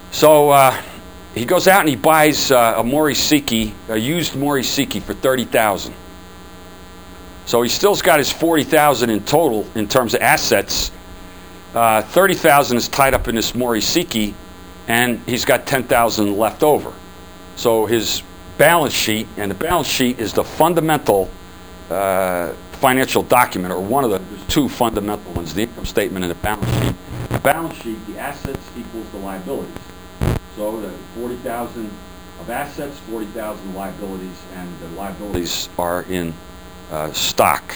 So he goes out and he buys a Morisiki, a used Morisiki for $30,000. So he still's got his $40,000 in total in terms of assets. $30,000 is tied up in this Morisiki, and he's got $10,000 left over. So his balance sheet, and the balance sheet is the fundamental financial document, or one of the two fundamental ones, the income statement and the balance sheet. The balance sheet, the assets equals the liabilities. So the $40,000 of assets, $40,000 liabilities, and the liabilities are in stock.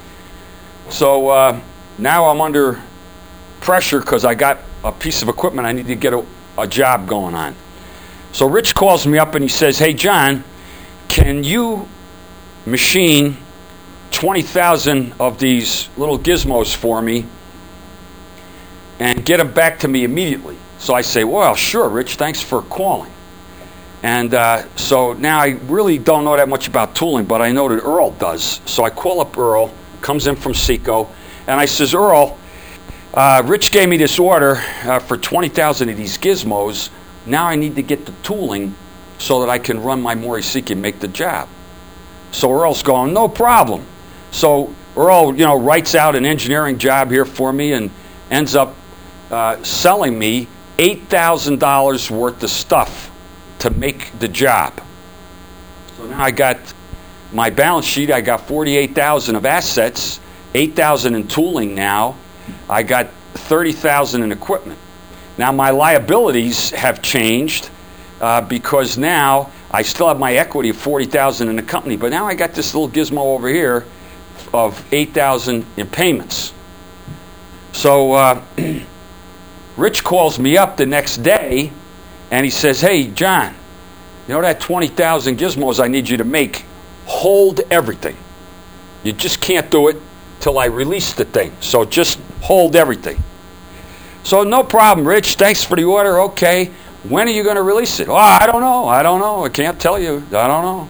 So now I'm under pressure because I got a piece of equipment. I need to get a job going on. So Rich calls me up and he says, "Hey John, can you machine 20,000 of these little gizmos for me and get them back to me immediately?" So I say, "Well, sure, Rich, thanks for calling." And so now I really don't know that much about tooling, but I know that Earl does. So I call up Earl, comes in from Seco, and I says, "Earl, Rich gave me this order for 20,000 of these gizmos. Now I need to get the tooling so that I can run my Morisiki and make the job." So Earl's going, "No problem." So Earl, writes out an engineering job here for me and ends up selling me $8,000 worth of stuff to make the job. So now I got my balance sheet. I got 48,000 of assets, 8,000 in tooling now. I got 30,000 in equipment. Now my liabilities have changed because now I still have my equity of 40,000 in the company, but now I got this little gizmo over here of 8,000 in payments. So Rich calls me up the next day and he says, "Hey John, that 20,000 gizmos I need you to make, hold everything. You just can't do it till I release the thing. So just hold everything." So no problem, Rich. Thanks for the order. Okay. When are you going to release it? "Oh, I don't know. I can't tell you. I don't know."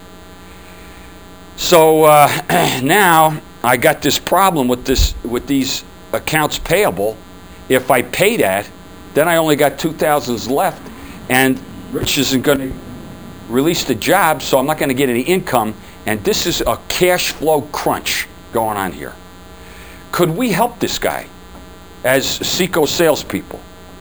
So now I got this problem with these accounts payable. If I pay that, then I only got 2,000 left, and Rich isn't going to release the job, so I'm not going to get any income. And this is a cash flow crunch going on here. Could we help this guy as Seco salespeople?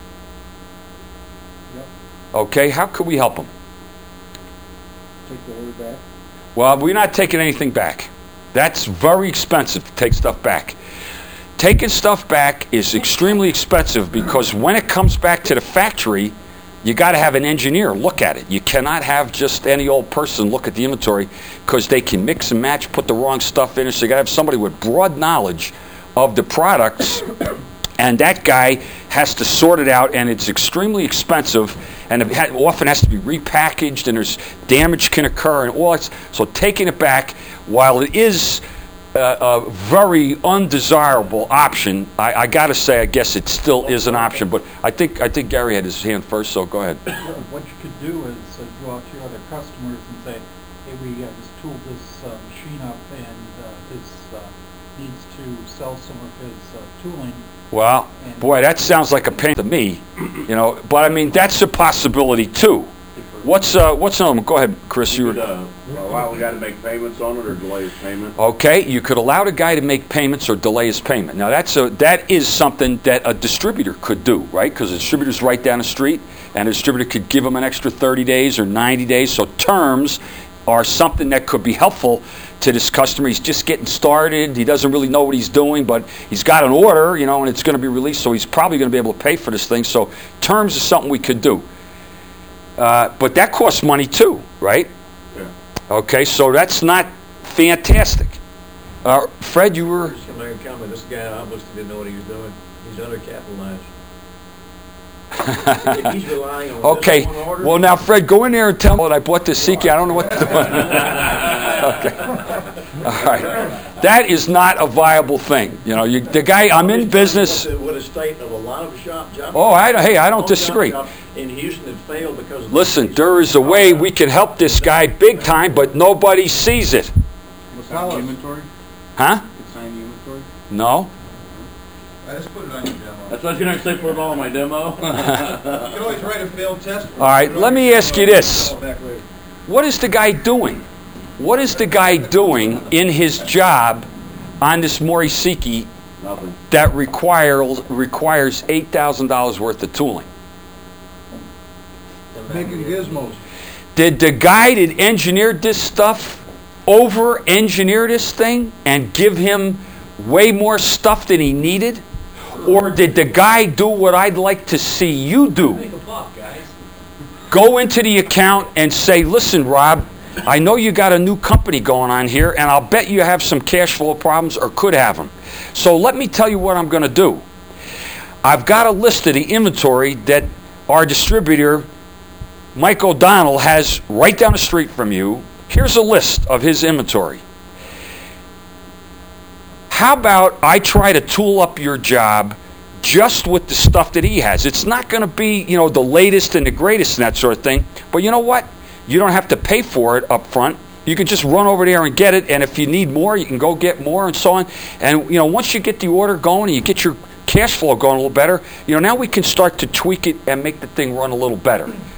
Yep. Okay, how could we help him? Take the order back. Well, we're not taking anything back. That's very expensive to take stuff back. Taking stuff back is extremely expensive because when it comes back to the factory, you got to have an engineer look at it. You cannot have just any old person look at the inventory because they can mix and match, put the wrong stuff in it. So you got to have somebody with broad knowledge of the products, and that guy has to sort it out, and it's extremely expensive, and it often has to be repackaged, and there's damage can occur, and all that. So taking it back, while it is a very undesirable option, I got to say, I guess it still is an option. But I think Gary had his hand first, so go ahead. What you could do is go out to your other customers and say, "Hey, we just tooled this machine up, and his needs to sell some of his tooling." Well, boy, that sounds like a pain to me, But I mean, that's a possibility too. What's another one? Go ahead, Chris. You were. Allow the guy to make payments on it or delay his payment. Okay, you could allow the guy to make payments or delay his payment. Now that is something that a distributor could do, right? Because the distributor's right down the street, and a distributor could give him an extra 30 days or 90 days. So terms are something that could be helpful to this customer. He's just getting started. He doesn't really know what he's doing, but he's got an order, and it's going to be released, so he's probably going to be able to pay for this thing. So terms is something we could do. But that costs money too, right? Yeah. Okay, so that's not fantastic. Fred, you were... Just make a comment. This guy obviously didn't know what he was doing. He's undercapitalized. If he's relying on okay, this one order, well now, Fred, go in there and tell him that I bought this Seiki. I don't know what to do. Okay. All right. That is not a viable thing. The guy, I'm in business... With a state of a lot of job. Oh, I don't disagree. In Houston that failed because of Listen, there is a way we can help this guy big time, but nobody sees it. Sign the inventory? Huh? Sign the inventory? No? I just put it on your demo. That's what I was gonna say, put it all in my demo. You can always write a failed test. All right, let me ask you this. What is the guy doing? What is the guy doing in his job on this Morisiki Nothing. that requires $8,000 worth of tooling? Making gizmos. Did the guy that engineered this stuff over-engineer this thing and give him way more stuff than he needed? Or did the guy do what I'd like to see you do? Make a buck, guys. Go into the account and say, listen, Rob, I know you got a new company going on here, and I'll bet you have some cash flow problems or could have them. So let me tell you what I'm going to do. I've got a list of the inventory that our distributor, Mike O'Donnell, has right down the street from you. Here's a list of his inventory. How about I try to tool up your job just with the stuff that he has? It's not going to be, the latest and the greatest and that sort of thing. But you know what? You don't have to pay for it up front. You can just run over there and get it. And if you need more, you can go get more and so on. And, once you get the order going and you get your cash flow going a little better, now we can start to tweak it and make the thing run a little better.